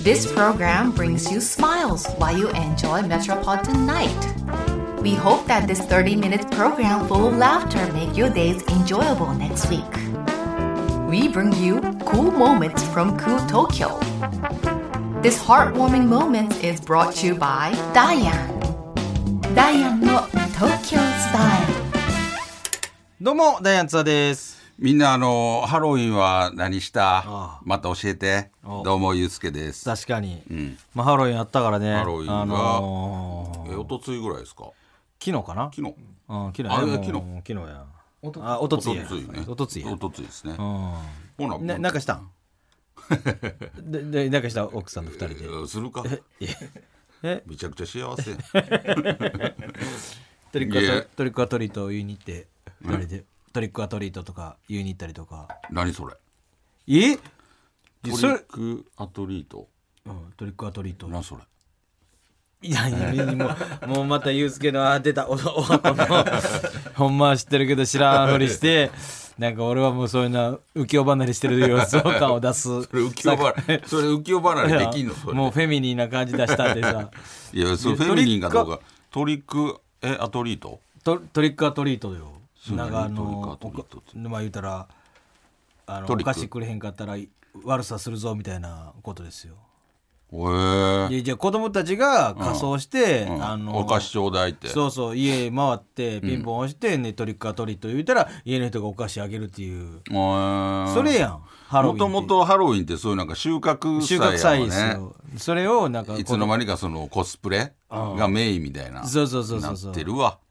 This program brings you smiles while you enjoy Metropolitan Night. We hope that this 30-minute program full of laughter make your days enjoyable next week. We bring you cool moments from cool Tokyo. This heartwarming moment is brought to you by Diane. Diane の Tokyo Style。 どうもダイアンツァです。 みんなハロウィンは何したあまた教えて。どうもゆうすけです。 確かに、ハロウィンあったからね。 ハロウィンが、おとついぐらいですか。 昨日かな。 昨日、 昨日あれ昨日や。おとついや。 おとついですね。ほな、 なんかしたんでなんかした奥さんと二人で。 するか。めちゃくちゃ幸せ。 トリックアトリート言いに行って二人でトリックアトリートとか言いに行ったりとか。 何それ。 トリックアトリート。 トリックアトリート。 何それ。 いやもうまたユうスケの出たお後のほんまは知ってるけど知らんふりしてなんか俺はもうそういうな浮世離れしてる様子感を出す。 それ浮世離れできんの。それもうフェミニーな感じ出したんでさ。 いやそれフェミニーかどうか。トリックアトリート。 トリックアトリートよ。なんかまあ言うたらお菓子くれへんかったら悪さするぞみたいなことですよ。 じゃあ子供たちが仮装して、 お菓子ちょうだいって。 そう家回ってピンポン押して、トリックアトリート言うたら家の人がお菓子あげるっていう、それやん。 もともとハロウィンってそういうなんか収穫祭やもんね。 ですよ。それをなんかいつの間にかそのコスプレがメインみたいなそうなってるわ。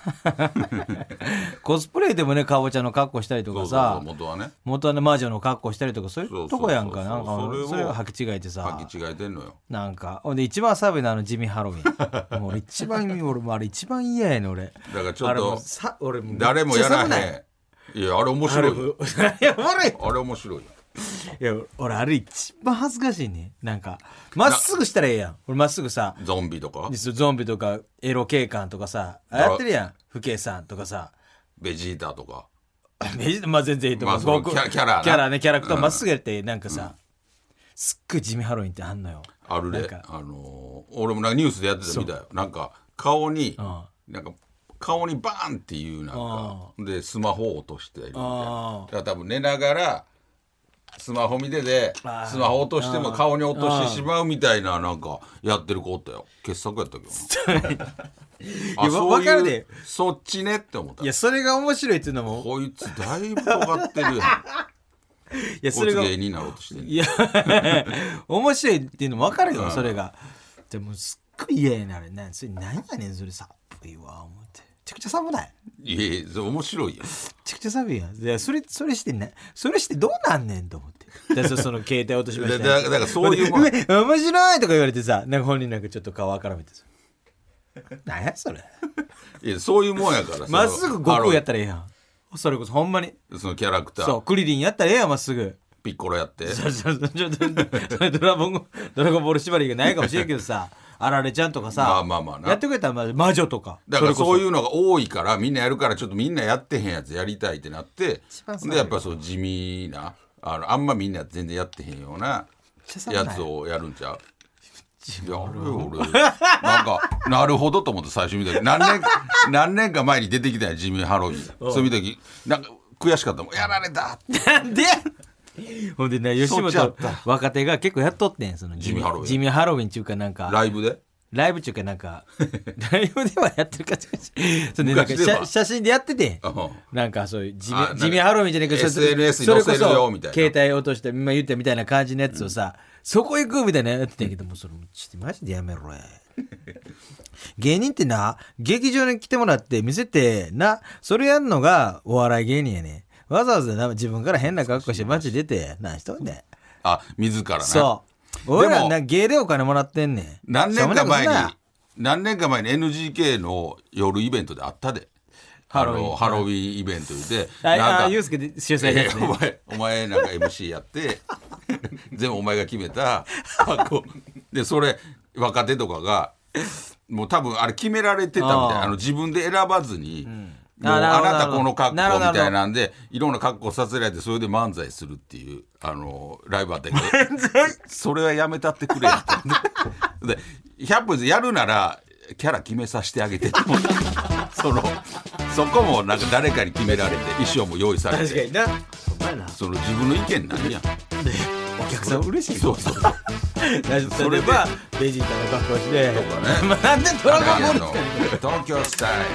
コスプレでもねかぼちゃの格好したりとかさ。 元はね魔女の格好したりとかそういうとこやんか。なんかそれを履き違えてさ。 履き違えてんのよ。 なんかで一番寒いの地味ハロウィン。もう俺もあれ一番嫌やね俺。 だからちょっと俺も誰もやらへん。いやあれ面白いよ。あれ面白いよ。 いや俺あれ一番恥ずかしいね。なんかまっすぐしたらええやん。俺まっすぐさゾンビとかエロ警官とかさやってるやん。不敬さんとかさベジータとかまあ全然いいと思う。 キャラキャラクターまっすぐやってなんかさ、すっごい地味ハロウィンってあんのよ。 あるで俺もなんかニュースでやってたみたいよ。なんか顔にバーンっていうなんかでスマホを落としてるみたいな。だから多分寝ながらスマホ見ててスマホ落としても顔に落としてしまうみたいななんかやってる子おったよ。傑作やったけどな。 分かるで。 そっちねって思った。 いやそれが面白いっていうのもこいつだいぶ尖ってるやん。いやそれが芸人になろうとしてる。 いや面白いっていうのも分かるよ。それがでもすっごい嫌やねあれ。それ何やねんそれさいいわ思って。めちゃくちゃ寒ない。 いやそれ面白いよ。 めちゃくちゃ寒いやん。いやそれしてねそれしてどうなんねんと思って。でその携帯落としました。 だからそういうもん面白いとか言われてさなんか本人なんかちょっと顔あからめてさ何やそれ。 いやそういうもんやからさ。 まっすぐ悟空やったらええやん。それこそほんまにそのキャラクターそうクリリンやったらええやん。まっすぐピッコロやってちょっとドラゴンボール縛りがないかもしれんけどさあられちゃんとかさまあなやってくれたら魔女とかだからそういうのが多いからみんなやるからちょっとみんなやってへんやつやりたいってなってでやっぱそう地味なあんまみんな全然やってへんようなやつをやるんちゃう。いや俺なんかなるほどと思って最初見た時何年か前に出てきたよ地味ハロウィン。そう見た時なんか悔しかったもん。やられたなんでほんでね吉本若手が結構やっとってんその地味ハロウィンっていうかなんかライブっていうかなんかライブではやってるかそれなんか写真でやっててなんかそういう地味ハロウィンじゃねえか SNS に載せるよみたいな携帯落として今言ったみたいな感じのやつをさ、そこ行くみたいなやってたんやけどもそれちょっとマジでやめろや芸人ってな劇場に来てもらって見せてなそれやんのがお笑い芸人やね。わざわざ自分から変な格好して街出て何しとんねん。 自らね。 そう俺ら芸でお金もらってんねん。 何年か前に NGK の夜イベントであったで。ハロウィンイベントでユースケで主催やつね。 お前なんか MC やって全部お前が決めた箱でそれ若手とかがもう多分あれ決められてたみたいな。自分で選ばずに、 もうあなたこの格好みたいなんでいろんな格好させられてそれで漫才するっていうライブあったけどそれはやめたってくれやってで100分やるならキャラ決めさせてあげてって思ったそこもなんか誰かに決められて衣装も用意されて確かになお前なその自分の意見なんやんお客さん嬉しいそうそうそれはベジータの格好してとかねまあなんでドラゴンボールって東京スタイル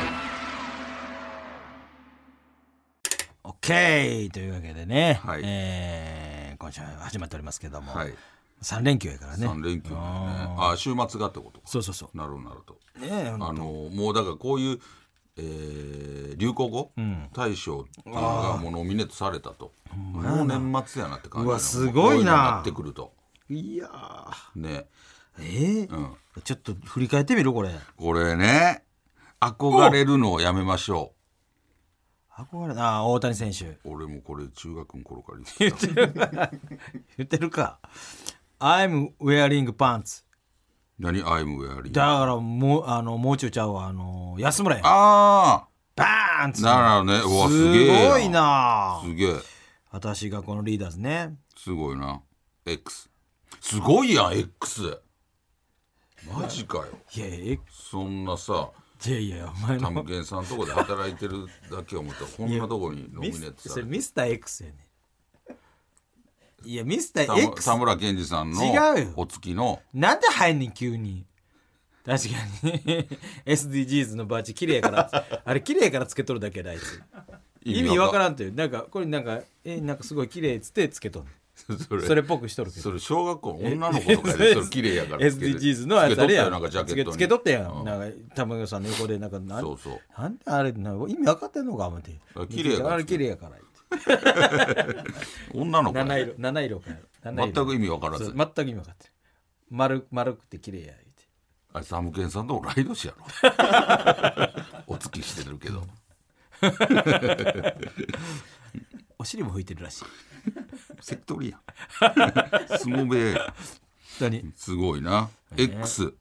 オッケーというわけでね、 はい今週始まっておりますけども、 はい 3連休やからね 3連休なんね週末がってことかそうそうそうなるほどなるほどねもうだからこういう流行語大賞っていうのがもうノミネートされたともう年末やなって感じうわすごいなこううのになってくるといやねちょっと振り返ってみるこれこれね憧れるのをやめましょ憧れ大谷選手う俺もこれ中学の頃から言ってた言ってるかI'm wearing pants 何 I'm wearing だからもう中ちゃうわ安村やんあバーンツなるほどねうわすげえすごいなすげえ私がこのリーダーズねすごいな X すごいやん X マジかよいやいやそんなさいやお前タのムケンさんとこで働いてるだけを思ったらこんなとこにノミネートそされてれミスター X やねいやミスター X 田村健二さんの違うよお月のなんで入んねん急に確かにSDGs のバッジ綺麗やからあれ綺麗やからつけとるだけだあいつ意味わからんというなんかこれなんかなんかすごい綺麗っつってつけとんねんそれっぽくしとるけどそれ小学校の女の子とかでそれ綺麗やからつけて SDGs のやつあれやんなんかジャケットにつけとったやんなんか玉川さんの横でなんかそうそうなんであれなんか意味分かってんのか思って綺麗やからあれ綺麗やから言って女の子七色か全く意味わからずそう全く意味分かってる丸くて綺麗や言ってあれサムケンさんと同い年やろお付きしてるけどお尻も拭いてるらしい関取やん相撲部屋や何すごいな X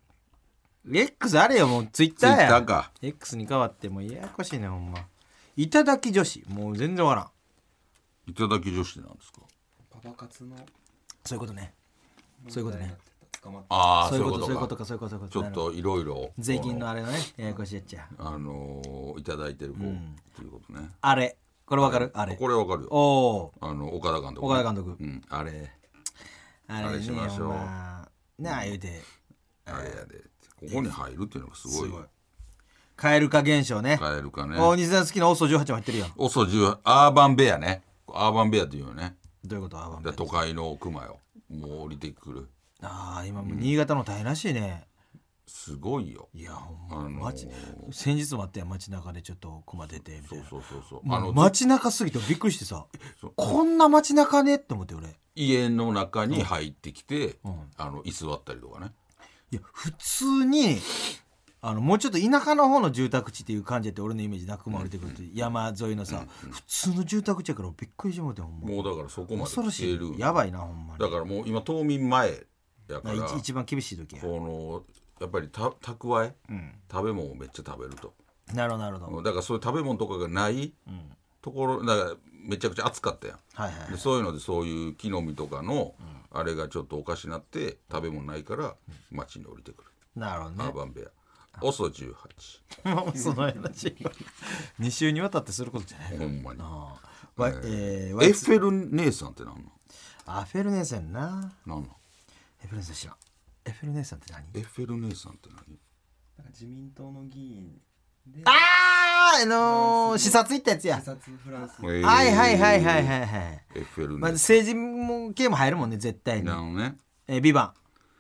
X あれよもうツイッターや Twitter か X に変わってもうややこしいねほんまいただき女子もう全然わからんいただき女子ってなんですかパパ活のそういうことねそういうことね捕まってああそそうういううこととかいこかそういうことそういうことちょっといろいろ税金のあれのねややこしいやっちゃいただいてる子っていうことねあれこれわかるあれこれわかるよおお岡田監督岡田監督うんあれあれあれしましょうなあ言うてあれやでここに入るっていうのがすごいよ蛙化現象ねカエルかねお西さん好きなオソ18も入ってるやんオソ10アーバンベアねアーバンベアっていうよねどういうことアーバンベア都会のクマよもう降りてくるああ今もう新潟の大変らしいねすごいよいやほんま先日もあったやん街中でちょっとクマ出てみたいなそうもう街中すぎてびっくりしてさそうこんな街中ねって思って俺家の中に入ってきて、 うん居座ったりとかねいや普通にもうちょっと田舎の方の住宅地っていう感じやって俺のイメージなくまれてくると山沿いのさ普通の住宅地やからびっくりしてもってほんまもうだからそこまで恐ろしい来てるやばいなほんまにだからもう今冬眠前やから一番厳しい時やこのやっぱり蓄え、 うん食べ物をめっちゃ食べるとなるほどなるほどだからそういう食べ物とかがないところだからめちゃくちゃ暑かったやんはいはいでそういうのでそういう木の実とかの、あれがちょっとおかしなって食べ物ないから街に降りてくる、 なるほどねアーバンベアオソ18 もうその話2週にわたってすることじゃないほんまにエエッフェル姉さんって何のアフェル姉さんな何のエッフェル姉さん知らんエッフェル姉さんって何エッフェル姉さんって何なんか自民党の議員で視察行ったやつや視察フランスはいはいはいはいはいはいエッフェル姉さん、 まあ政治も系も入るもんね絶対になのねビバン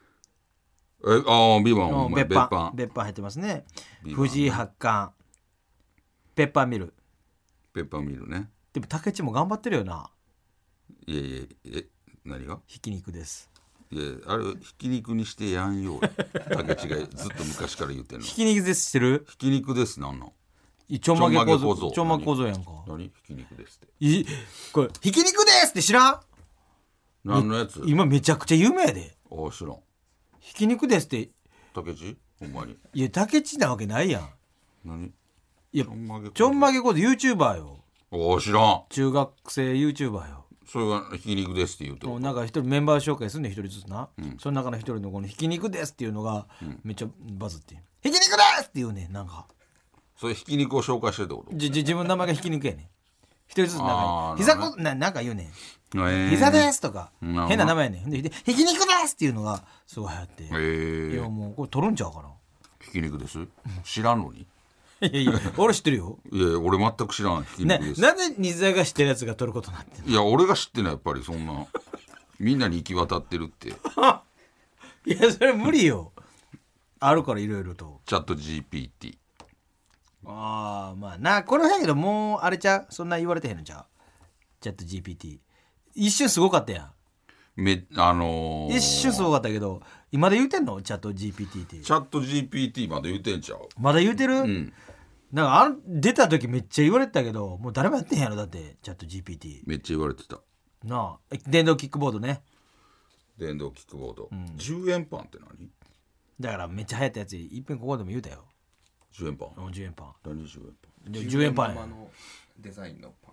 ビバンお前別版入ってますねビバン藤井八冠ペッパーミルペッパーミルねでも竹内も頑張ってるよないやいや何がひき肉ですいやあれひき肉にしてやんよ竹内がずっと昔から言ってんのひき肉ですしてるひき肉ですなんのちょんまげ小僧小ちょんまげ小僧やんか何ひき肉ですってこれひき肉ですって知らん何のやつ今めちゃくちゃ有名やであ知らんひき肉ですって竹内ほんまにいや竹内なわけないやん何いやちょんまげちょんまげ講座 YouTuber よ。 おー知らん。 中学生 YouTuber よ。 それがひき肉ですって言うてもうなんか一人メンバー紹介すんねん、一人ずつな、その中の一人のこのひき肉ですっていうのがめっちゃバズって、ひき肉ですって言うねん。なんかそれひき肉を紹介してるってこと？ 自分の名前がひき肉やねん。一人ずつなんあかー膝こなんか言うねん、 え膝ですとかなるほど変な名前やねん。でひき肉ですっていうのがすごい流行って、いやえもうこれ取るんちゃうかな。 ひき肉です知らんのに。 いやいや俺知ってるよ。 いや俺全く知らんひきな肉です。 なんで西田が知ってるやつが取ることになってんの。 いや俺が知ってないやっぱりそんなみんなに行き渡ってるっていやそれ無理よ。あるからいろいろと。 チャット GPT。 ああまあな、これやけどもうあれちゃう、そんな言われてへんのちゃう。チャット GPT 一瞬すごかったやん。一瞬すごかったけど今で言うてんのチャット GPT って。 チャット GPT まで言うてんちゃう。 まだ言うてる、 うんなんか出た時めっちゃ言われてたけどもう誰もやってへんやろ。だってチャット GPT めっちゃ言われてた。 なあ。電動キックボードね。 電動キックボード、10円パンって何？ だからめっちゃ流行ったやついっぺんここでも言うたよ。 10円パン 10円パン何10円パン 10円パンや。 玉のデザインのパン。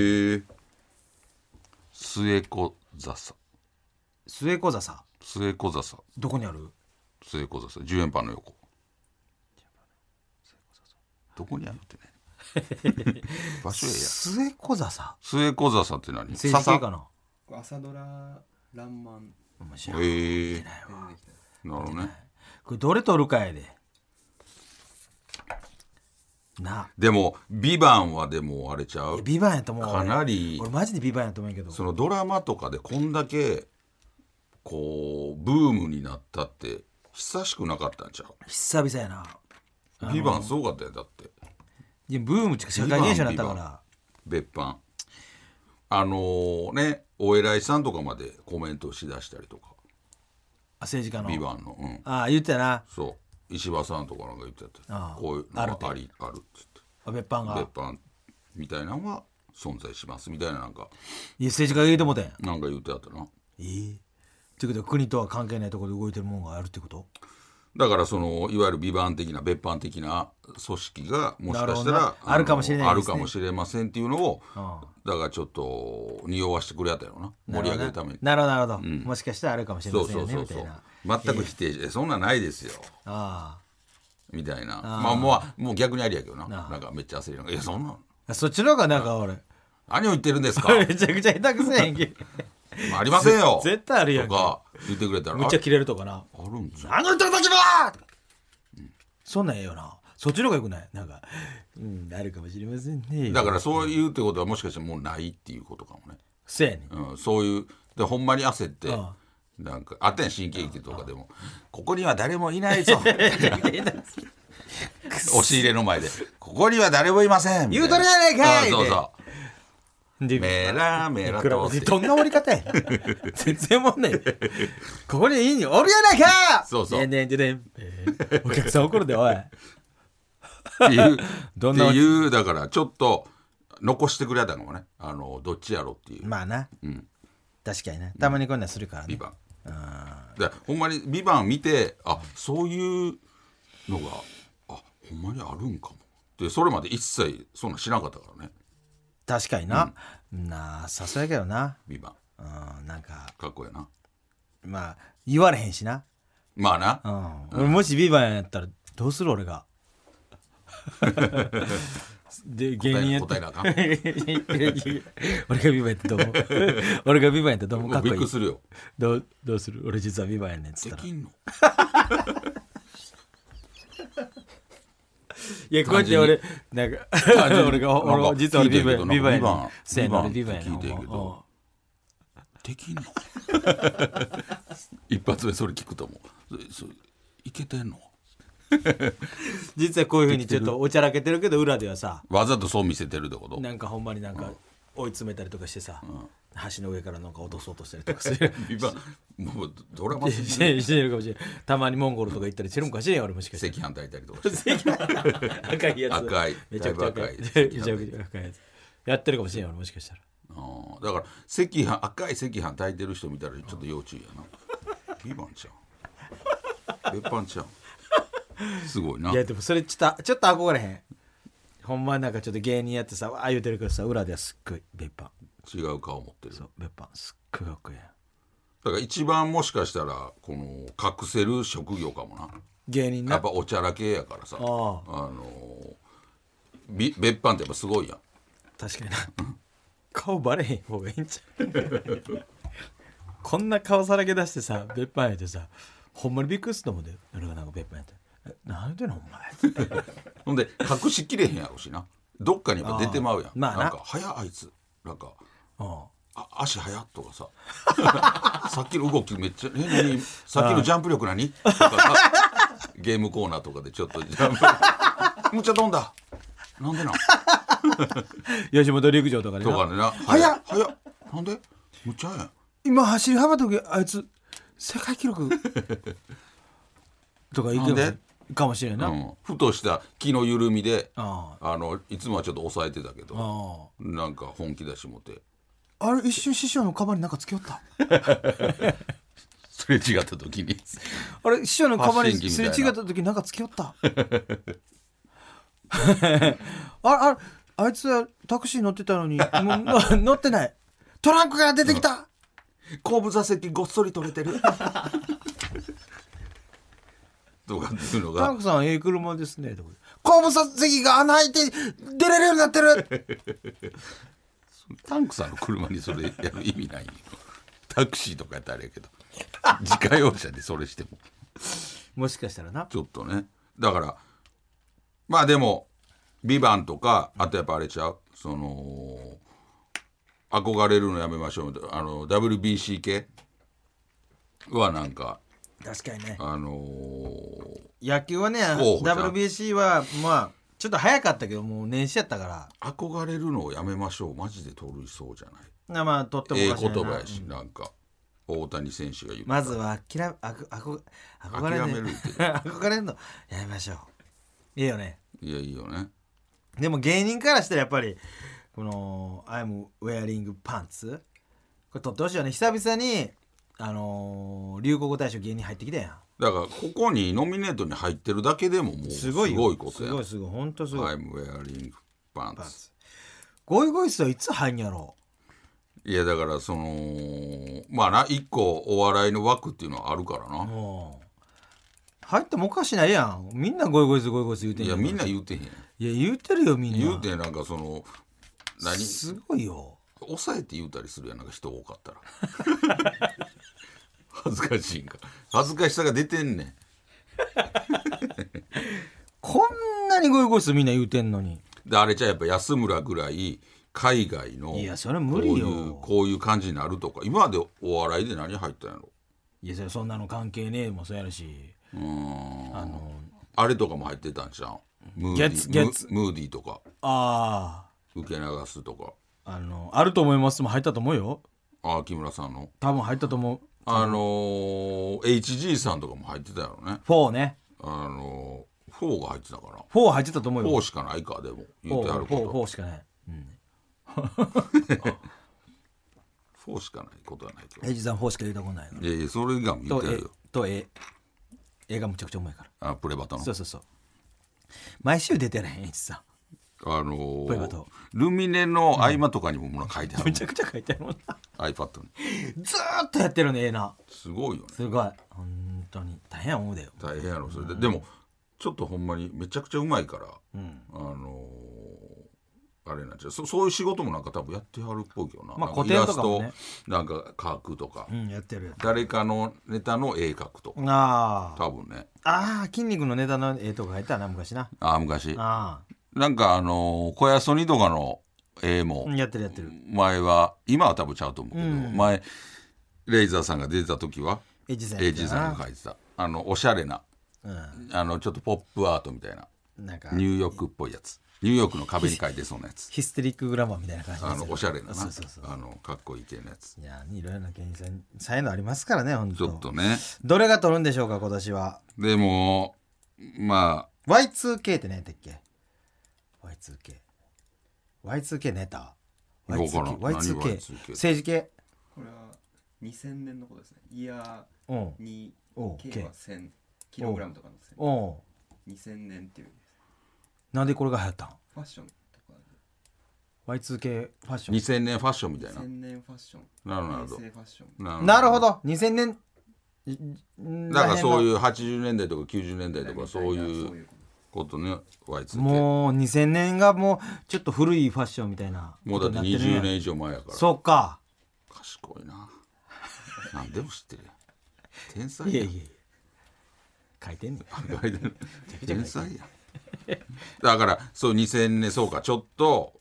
末小笹。 末小笹末小笹。 どこにある。 末小笹10円パンの横。どこにあるってね場所や。 末小笹末小笹って何？ 政治系かな。 これ朝ドラらんまん面白い。 なるで出てきた。 ほどね。 これどれ取るかやでな。 でもビバンはでもあれちゃう。 ビバンやと思う。 かなり俺マジでビバンやと思うけど。 そのドラマとかでこんだけこうブームになったって久しくなかったんちゃ久々やな。 う。ビバンすごかったよだって。 いやブームっていうか社会現象になったから。 別班ねお偉いさんとかまでコメントしだしたりとか。 政治家のビバンのああ言ってたな。 そう石破さんとかなんか言ってた。 ああこういうのがあるっつって別班が別班みたいなのは存在しますみたいななんかいや政治家が言うてもてん。 なんか言ってあったな。 っていうことは国とは関係ないところで動いてるもんがあるってこと。 だからそのいわゆるビバン的な別班的な組織がもしかしたなるらほどなあるかもしれないですねあるかもしれませんっていうのをあだからちょっと匂わしてくれやったよな盛り上げるために。 なるほどなるほど、もしかしたらあるかもしれそうませんよねそうそうそうみたいな。 全く否定してそんなんないですよあみたいな。まあもう逆にありやけどな。 ああなんかめっちゃ焦りなんかいやそんなんあそっちの方がなんか俺何を言ってるんですかめちゃくちゃ下手くせえんけまあありませんよ絶対あるやんけとか言ってくれたらめっちゃキレるとかな。 あるんですよ。 何を言ってる時だ、そんなんええよな。そっちの方がよくない。なんかあるかもしれませんね。 だからそういうってことはもしかしてもうないっていうことかもね。 せやねん。 そういうでほんまに焦ってあなんかあったやん新喜劇とかでもここには誰もいないぞ押し入れの前でここには誰もいませんみたいな言うとるやないかいそうそでうメラメラとってどんな終わり方や全然もんねん。ここにいいにおるやないか。 そうそうねんねんでねん、お客さん怒るでおい。 っていうどんなっていうだからちょっと残してくれたかもねどっちやろっていう、 まあな、 ん確かにな。たまにこんなんするからね。 ビバンでほんまにビバン見てそういうのがほんまにあるんかもでそれまで一切そんなん知らなかったからね。 確かにな、なあさすがやけどな。 ビバンなんかかっこいいな。 まあ言われへんしな。 まあな、 俺もしビバンやったらどうする俺がで芸人やって答えなあかん俺がビバンやってどう思う俺がビバンやってどう思う。かっこいい。 びっくりするよ。 どうする。俺実はビバンやねんっつったら。 できんのいやこうやって俺なんか俺が俺実は俺ビバンやねん。せやな俺ビバンやねん。 聞いてんけどできんの一発目それ聞くと思ういけてんの実はこういうふうにちょっとおちゃらけてるけど裏ではさわざとそう見せてるってことなんかほんまになんか追い詰めたりとかしてさ、橋の上からなんか落とそうとしたりとかするビバンもうドラマすぎしるてるかもしれん。たまにモンゴルとか行ったりしてるんかもしれんよ俺もしかして。 赤飯炊いたりとかして赤いやつ赤いめちゃくちゃ赤いだいぶ赤いめちゃくちゃ赤いやつやってるかもしれんよ俺もしかしたら。 だから赤飯赤い赤飯炊いてる人見たらちょっと要注意やなビバンちゃん別班ちゃんすごいないやでもそれちょっと憧れへん。 ほんまになんかちょっと芸人やってさああ言うてるけどさ裏ではすっごい別班違う顔持ってる。 そう別班すっごいかっこいいやんだから一番もしかしたらこの隠せる職業かもな。 芸人なやっぱおちゃらけやからさ、 あ別班ってやっぱすごいやん。 確かにな顔バレへん方がいいんちゃうこんな顔さらけ出してさ別班やってさほんまにびっくりすると思うで俺がなんか別班やってなんでのお前ほんで隠しきれへんやろしな。どっかにやっぱ出てまうやん。 まあななんか早あいつなんかあ足早っとかささっきの動きめっちゃ何さっきのジャンプ力何とかさゲームコーナーとかでちょっとジャンプむっちゃ飛んだなんでなん吉本陸上とかでなとかでな早っ早っなんでむっちゃ早い今走り幅跳びあいつ世界記録とかいけるかもしれんな、 ふとした気の緩みであいつもはちょっと抑えてたけどあなんか本気出しもてあれ一瞬師匠のカバンになんかつけよったすれ違った時にあれ師匠のカバンに発信機みたいなすれ違った時なんかつけよったあいつはタクシー乗ってたのにもう乗ってないトランクから出てきた、 後部座席ごっそり取れてるとかっていうのがタンクさん車ですねとか後部座席が穴開いて出れるようになってるタンクさんの車にそれやる意味ないよタクシーとかやったらあれやけど自家用車でそれしてももしかしたらなちょっとねだからまあでも「ビバンとかあとやっぱあれちゃう憧れるのやめましょうWBC 系はなんか確かにね野野球はね候補じゃん WBC はまあちょっと早かったけどもう年始やったから憧れるのをやめましょうマジで取るそうじゃないまあとってもおかしいな言葉やし、なんか大谷選手が言うまずは憧れ諦めるけど憧れるのやめましょういいよねいやいいよねでも芸人からしたらやっぱりこの I'm wearing pants これ取ってほしいよね久々に流行語大賞芸人入ってきたやんだからここにノミネートに入ってるだけでももうすごいことやんすごい本当すごい I'm wearing pants ゴイゴイスーはいつ入んやろいやだからまあな一個お笑いの枠っていうのはあるからな入ってもおかしないやんみんなゴイゴイスー言うてんやんいやみんな言うてへんいや言うてるよみんな言うてなんか何すごいよ抑えて言うたりするやんなんか人多かったら恥ずかしいんか恥ずかしさが出てんねんこんなにゴイゴイスーみんな言うてんのにであれじゃやっぱ安村ぐらい海外のいやそれ無理よこういう感じになるとか今までお笑いで何入ったんやろいやそんなの関係ねえもそうやるしあれとかも入ってたんじゃんムーディゲッツムーディとかあ受け流すとかあると思いますも入ったと思うよ木村さんの多分入ったと思う HG さんとかも入ってたやろね 4ね 4が入ってたかな 4入ってたと思うよ 4しかないかでも言ってはること 4しかない 4しかないことはないけどエイジさん4しか言ったことないからいやそれが言ってるよと映画むちゃくちゃうまいからプレバトのそう毎週出てないエイジさんプレバトルミネの合間とかにももの書いてあるもんむちゃくちゃ書いてあるもんな iPad にずーっとやってるねなすごいよねすごい本当に大変や思うだよ大変やろそれで、でもちょっとほんまにめちゃくちゃうまいから、あれなんちゃうそういう仕事もなんか多分やってはるっぽいけどな、 まあ古典とかもねイラストなんか描くとか、 やってる誰かのネタの絵描くとか多分ね筋肉のネタの絵とか描いたな昔な昔なんか小屋ソニとかの絵もやってる前は今は多分ちゃうと思うけど、前レイザーさんが出てた時はエイジさんが描いてたおしゃれな、ちょっとポップアートみたいななんかニューヨークっぽいやつニューヨークの壁に描いてそうなやつヒステリックグラマーみたいな感じおしゃれななそうかっこいい系のやついやいろいろな芸人さん才能ありますからね本当ちょっとねどれが取るんでしょうか今年はでもまあ Y2K って何やったっけ Y2K ネタ Y2K 政治系これは2000年のことですね。イヤー2 K は1000キログラムとかの1000。2000年っていう。 なんでこれが流行ったんファッションとか Y2K ファッション 2000年ファッションみたいな。 2000年ファッションなるほど平成ファッションなるほど2000年だからそういう80年代とか90年代とかそういうことね Y2K もう2000年がもうちょっと古いファッションみたいなもうだって20年以上前やから。 そうか賢いな。何でも知ってるやん。天才やん。 いやいや書いてんねん天才やん。だからそう2000年そうかちょっと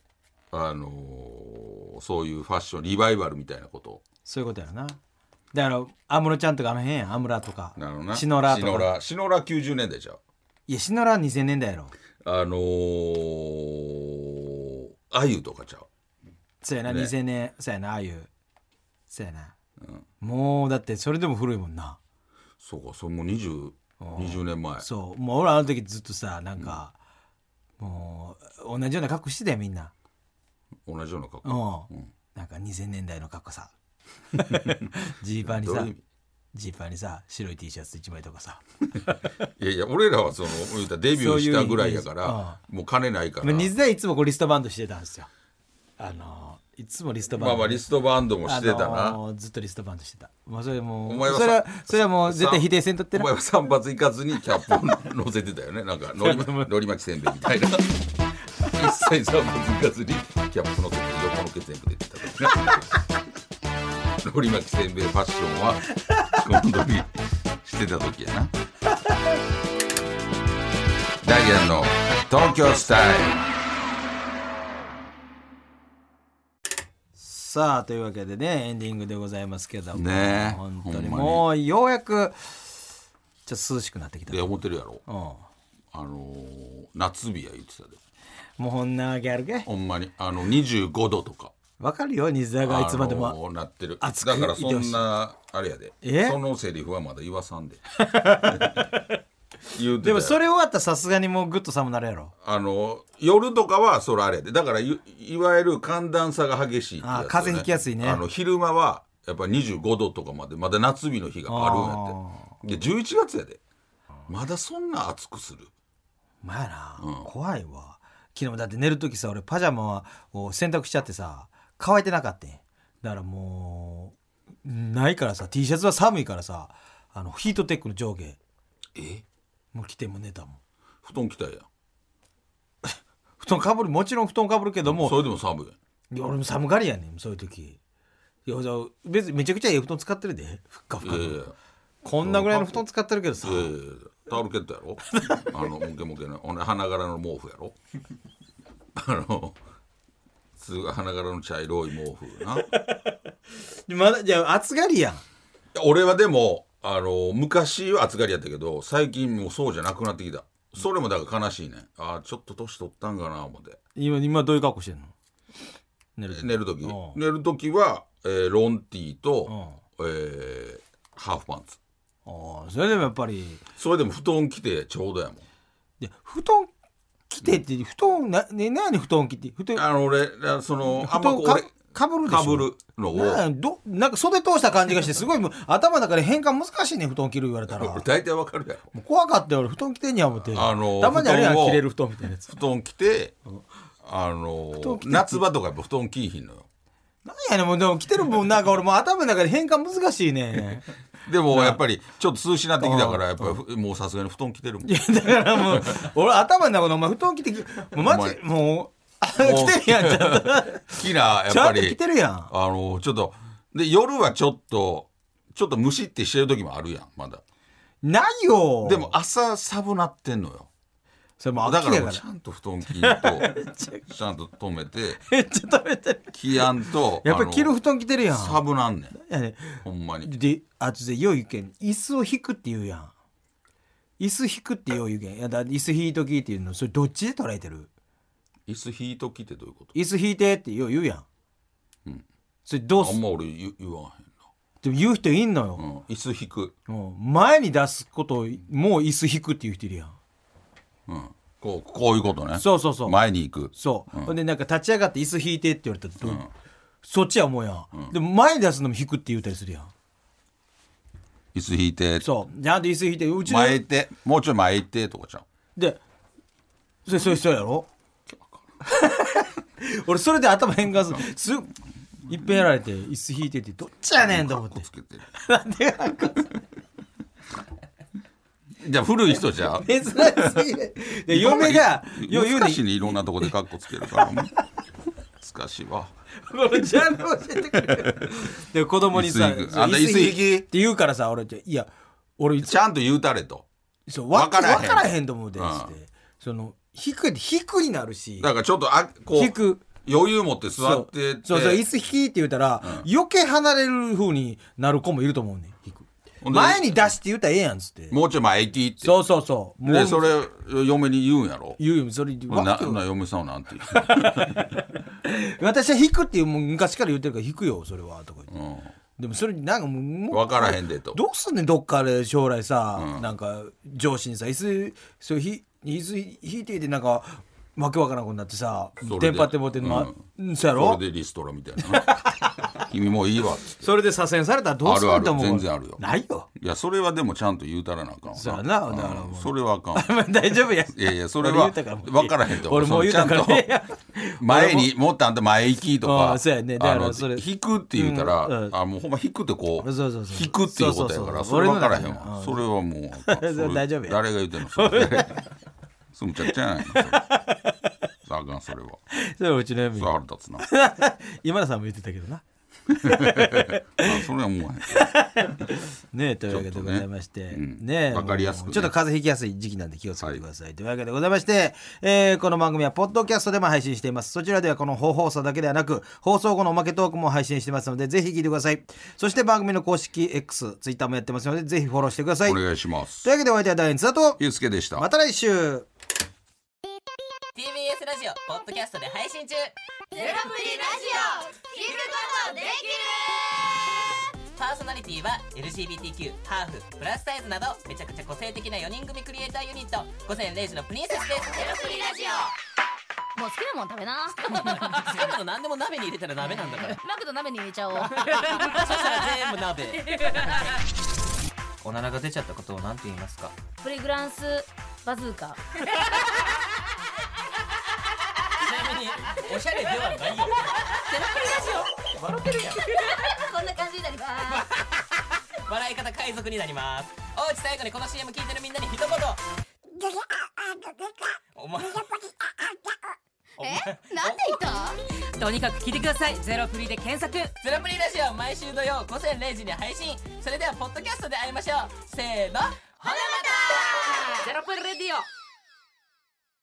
そういうファッションリバイバルみたいなこと。 そういうことやろな。だから安室ちゃんとかあの辺やん安村とかなるほどな。 シノラとかシノラ90年代じゃう。 いやシノラは2000年代やろ。 あゆとかちゃう。 そうやな、 ね 2000年そうやなああいうそうやな、もうだってそれでも古いもんな。 そうかそれもう20年前。 そうもう俺あの時ずっとさなんか、もう同じような格好してたよみんな。 同じような格好。 なんか2000年代の格好さジーパンにさどういう意味ジーパンにさ白い T シャツ1枚とかさいやいや俺らはその言うたらデビューしたぐらいやからそういうイメージもう金ないから。 水田いつもこうリストバンドしてたんですよ。いつもリストバンド、 まあまあリストバンドもしてたな。 ずっとリストバンドしてた。もうそれもうお前はそれはもう絶対否定せんとってな。 お前は散髪行かずにキャップを乗せてたよね。なんかのり巻きせんべいみたいな。一切散髪行かずにキャップ乗せて横の毛全部出てたからね。のり巻きせんべいファッションはこの時してた時やな。ダイアンの東京スタイル。 さあというわけでねエンディングでございますけども、 ねえ本当にほんまにもうようやくちょっと涼しくなってきた。 で思ってるやろ。 うん夏日や言ってたで。 もうほんなわけあるけ。 ほんまに25度とか。 わかるよ西田がいつまでも、 なってる。 暑くだからそんなあれやで。 えそのセリフはまだ言わさんで。言うてたでもそれ終わったらさすがにもうグッと寒なるやろ。 夜とかはそれあれやで。だからいわゆる寒暖差が激しいってやつ、ね、 風邪ひきやすいね。 昼間はやっぱ25度とかまでまだ夏日の日があるんやって。で11月やで。まだそんな暑くする。 まあな、怖いわ。昨日だって寝るときさ俺パジャマを洗濯しちゃってさ乾いてなかったん。だからもうないからさ T シャツは寒いからさヒートテックの上下もう着ても寝たもん。 布団着たやん。 布団かぶるもちろん布団かぶるけども、 それでも寒い。 いや俺も寒がりやねんそういう時。いや別にめちゃくちゃいい布団使ってるでふっかふかの。こんなぐらいの布団使ってるけどさ。 タオルケットやろ。モケモケの花柄の毛布やろ。花柄の茶色い毛布な。 まだじゃあ暑がりやん。 俺はでも昔は暑がりやったけど最近もうそうじゃなくなってきた。それもだから悲しいね。ちょっと年取ったんかな思って。 今どういう格好してんの？寝る時は、ロンティーと、ハーフパンツ。 それでもやっぱりそれでも布団着てちょうどやもん。 いや布団着てって布団何布団着て俺その布団かぶるでしょ。 かぶるのをなんか袖通した感じがしてすごいもう頭の中で変換難しいね布団着る言われたら。 大体わかるやろ。 もう怖かったよ俺布団着てんや思って。たまにあるやん着れる布団みたいなやつ。 布団着て夏場とかやっぱ布団着いひんのよ。 なんやねんもうでも着てるもんなんか俺もう頭の中で変換難しいね。 でもやっぱりちょっと涼しなってきたからやっぱりもうさすがに布団着てるもん。 いやだからもう俺頭の中でお前布団着てもうマジもう着てるやんちゃんと。 着なやっぱりちゃんと着てるやん。 ちょっとで夜はちょっとムシってしてる時もあるやんまだ。 ないよ。 でも朝寒なってんのよ。 それもだからもうちゃんと布団着んとちゃんと止めてちょっと待って着やんとやっぱり着る布団着てるやん。 寒なんねん。 やねほんまに。 であとでよう言うけん椅子を引くって言うやん。椅子引くってよう言うけん。いやだ椅子引いときっていうのそれどっちで捉えてる？ 椅子引いときってどういうこと？ 椅子引いてってよう言うやん。それどうすあんま俺言わへんな。 でも言う人いんのよ。 椅子引く。 前に出すことをもう椅子引くっていう人いるやん。 こういうことね。 そう前に行く。 そう、ほんでなんか立ち上がって椅子引いてって言われたら、そっちはもうやん、でも前に出すのも引くって言うたりするやん。 椅子引いて。 そうちゃんと椅子引いてうち前行ってもうちょい前行ってとかちゃうでそうやろ。 俺それで頭変化するいっぺんやられて椅子引いててどっちやねんと思ってつけてるなんでなんかじゃあ古い人じゃん珍しいで嫁が難しいねいろんなとこでカッコつけるから難しいわこのジャンル教えてくれるで子供にさあんた椅子引きって言うからさ俺いや俺ちゃんと言うたれとそう分からへんと思うでってその引くになるしだからちょっとこう引く余裕持って座っててそう椅子引きって言うたら、余計離れる風になる子もいると思うねん引く前に出して言うたらええやんっつってもうちょい前行きってそうもうでそれ嫁に言うんやろ言うよそれな嫁さんはなんて言う私は引くっていうもう昔から言ってるから引くよそれはとか言って、でもそれなんかもう分からへんでとどうすんねんどっかで将来さ、なんか上司にさ椅子引いていてなんかわけわからんことになってさテンパってもってそうやろそれでリストラみたいな君もういいわっつってそれで左遷されたらどうすると思う全然あるよないよいやそれはでもちゃんと言うたらなあかんわそうやなだからもうそれはあかんわ大丈夫やいやそれは分からへんと思う俺もう言うたからちゃんと前にもっとあんた前行きとかそうやねだからそれ引くって言うたらもうほんま引くってこうそう引くっていうことやからそれ分からへんわそれはもう大丈夫や誰が言うてんのそれむちゃくちゃやないのあかんそれはそれはうちの嫁それ腹立つな今田さんも言ってたけどなそれはもうねというわけでございましてね分かりやすくちょっと風邪ひきやすい時期なんで気をつけてくださいというわけでございましてこの番組はポッドキャストでも配信していますそちらではこの本放送だけではなく放送後のおまけトークも配信してますのでぜひ聞いてくださいそして番組の公式 X ツイッターもやってますのでぜひフォローしてくださいお願いしますというわけでお相手はダイエンツだとゆうすけでしたまた来週 TBS ラジオポッドキャストで配信中ゼロプリラジオ聞くことできるパーソナリティは LGBTQ ハーフプラスサイズなどめちゃくちゃ個性的な4人組クリエイターユニット午前0時のプリンセスですゼロプリラジオもう好きなもん食べな好きなの何でも鍋に入れたら鍋なんだからマクド鍋に入れちゃおうそしたら全部鍋おならが出ちゃったことを何て言いますかプリグランスバズーカちなみにおしゃれではないよゼロプリラジオ笑ってるやんこんな感じになります笑い方海賊になりますおうち最後にこの CM 聞いてるみんなに一言お前なんで言ったとにかく聞いてくださいゼロプリで検索ゼロプリラジオ毎週土曜午前0時に配信それではポッドキャストで会いましょうせーのほなまたゼロプリレディオ